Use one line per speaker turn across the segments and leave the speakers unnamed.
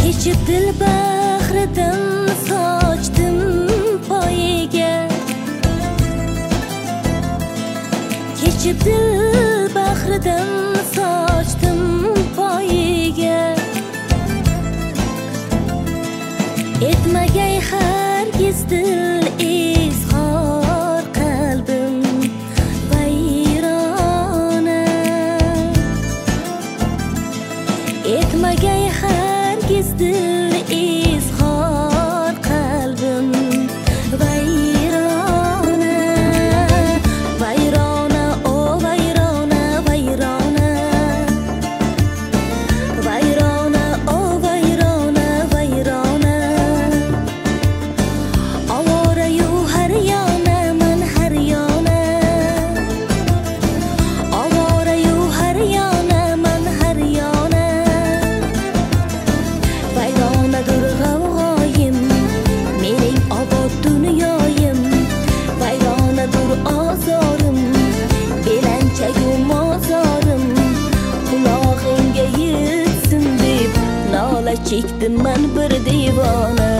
Kechib dil bahridan sochdim poyiga, kechib dil bahridan sochdim poyiga. Etmagay hargiz dil izhor qalbim vayrona. Etmagay hargiz dil izhor qalbim vayrona. Vayrona, o vayrona, vayrona. Vayrona, o vayrona, vayrona. Ovorayu har yona, man har yona. Ovorayu har yona, man har yona. Vayronadir g'avg'oyim, mening obod dunyoyim. Vayronadir ozorim, belanchagu mozorim. Qulog'ingga yetsin deb nola chekdim man bir devona.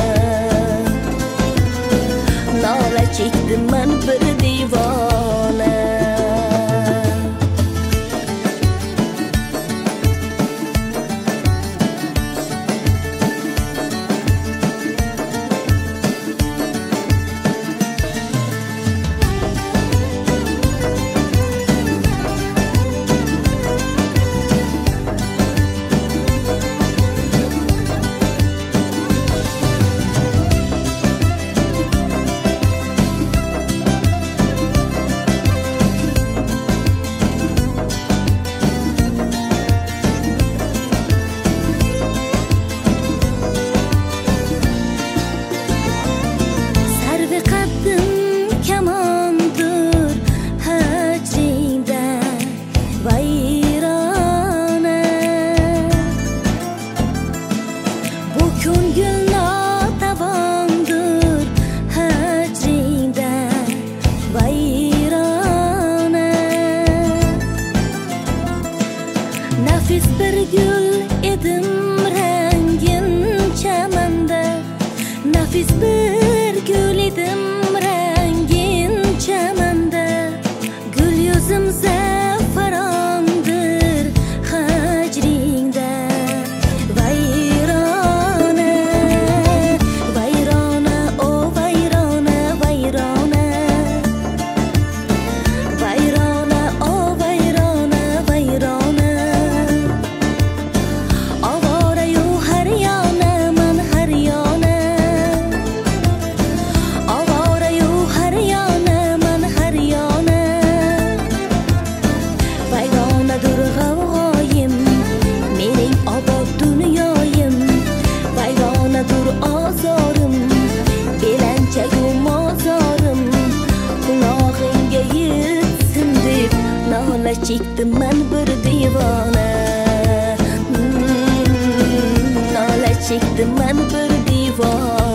Nola chekdim man bir devona. Sarvi qaddim kamondir hajringda vayrona. Bu ko'ngil notavondir hajringda vayrona. Nafis bir gul edim rangin chamanda. Nafis bir gul edim rangin chamanda. Gul yuzim zafarondir hajringda vayrona. Vayrona, o vayrona, vayrona. Vayrona, o vayrona, vayrona. Ovorayu har yona, man har yona. Ovorayu har yona, man har yona. Vayronadir g'avg'oyim, mening obod dunyoyim. Vayronadir ozorim, belanchagu mozorim. Qulog'ingga yetsin deb nola chekdim man bir devona. Nola chekdim man bir devona.